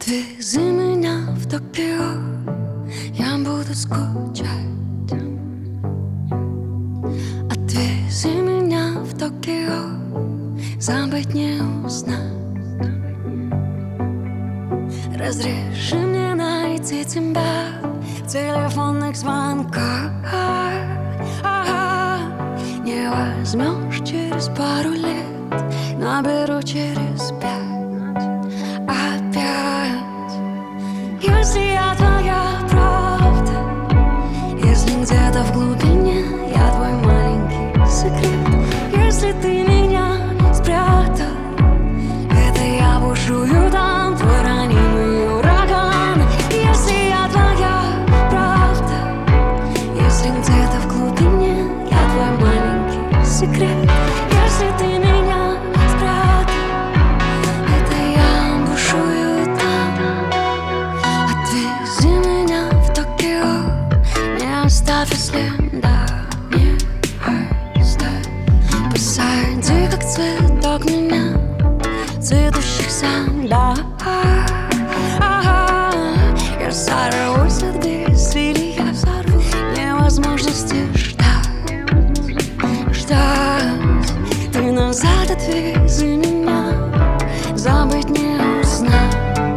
Отвези меня в Токио, я буду скучать. Отвези меня в Токио, забыть не узнать. Разреши мне найти тебя в телефонных звонках. Не возьмешь через пару лет, наберу через 5. Если я твоя правда, если где-то в глубине я твой маленький секрет, если ты меня спрятал, это я бушую там, твой ранимый ураган. Если я твоя правда, если где-то в глубине я твой маленький секрет, если ты меня спрятал, это я бушую там. Отвези меня в Токио, не оставь следа, не оставь. Посади, как цветок, меня в цветущих садах. Я сорвусь от бессилия, невозможности ждать. Ты назад отвези меня, забыть не узнать.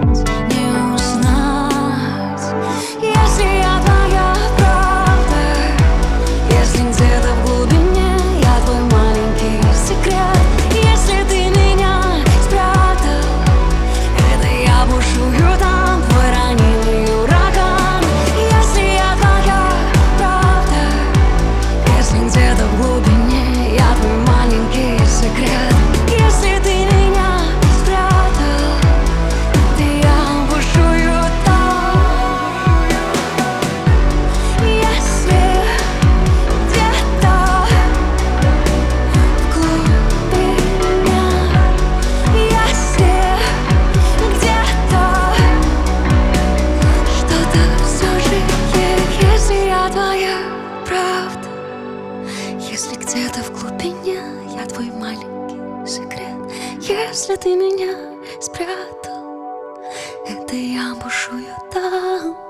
Если я твоя правда, если где-то в глубине я твой маленький секрет, если ты меня спрятал, это я бушую там, твой ранимый ураган. Если я твоя правда, если где-то в глубине я твой маленький секрет, если ты меня спрятал, это я бушую там. Если где-то в глубине я твой маленький секрет, если ты меня спрятал, это я бушую там.